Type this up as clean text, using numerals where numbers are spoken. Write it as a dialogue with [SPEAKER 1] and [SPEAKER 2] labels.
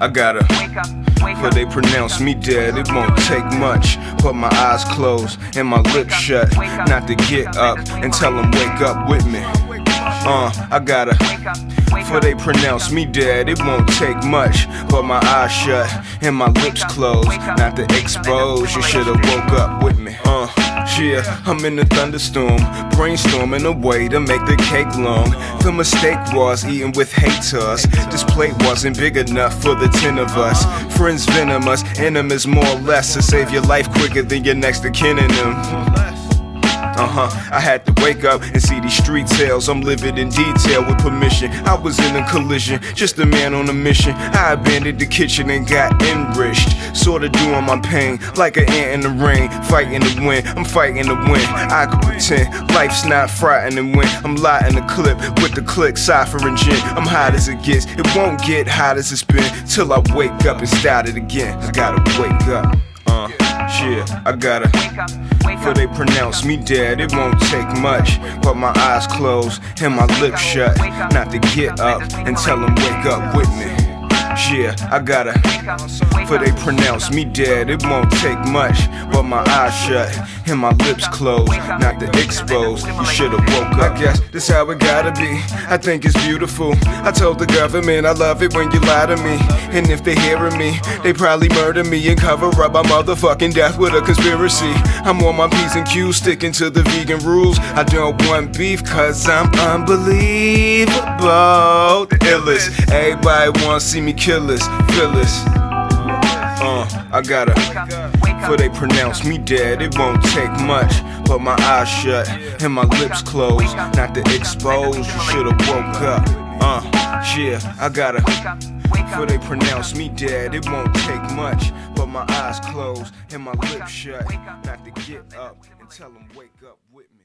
[SPEAKER 1] I gotta, for they pronounce me dead. It won't take much, but my eyes closed and my lips shut, not to get up and tell them wake up with me. I gotta, for they pronounce me dead. It won't take much, but my eyes shut and my lips closed, not to expose. You should've woke up with me. Yeah, I'm in a thunderstorm, brainstorming a way to make the cake long. The mistake was eating with haters. This plate wasn't big enough for the 10 of us. Friends venomous, enemies more or less, to save your life quicker than your next of kin in them. I had to wake up and see these street tales. I'm living in detail with permission. I was in a collision, just a man on a mission. I abandoned the kitchen and got enriched, sorta doing my pain like an ant in the rain, fighting to win. I'm fighting to win. I could pretend life's not frightening when I'm lighting the clip with the click, cipher and gin. I'm hot as it gets. It won't get hot as it's been till I wake up and start it again. I gotta wake up. Yeah, I gotta, for they pronounce me dead. It won't take much, but my eyes closed and my lips shut, not to get up and tell them wake up with me. Yeah, I gotta, for they pronounce me dead. It won't take much, but my eyes shut and my lips closed, not to expose. You should've woke up. I guess this how it gotta be. I think it's beautiful. I told the government I love it when you lie to me, and if they hearing me, they probably murder me and cover up my motherfucking death with a conspiracy. I'm on my P's and Q's, sticking to the vegan rules. I don't want beef cause I'm unbelievable, the illest. Everybody wanna see me kill us, feel us. I gotta, for they pronounce me dead. It won't take much, but my eyes shut and my lips closed, not to expose. You should've woke up. Yeah, I gotta, for they pronounce me dead. It won't take much, but my eyes closed and my lips shut, not to get up and tell them wake up with me.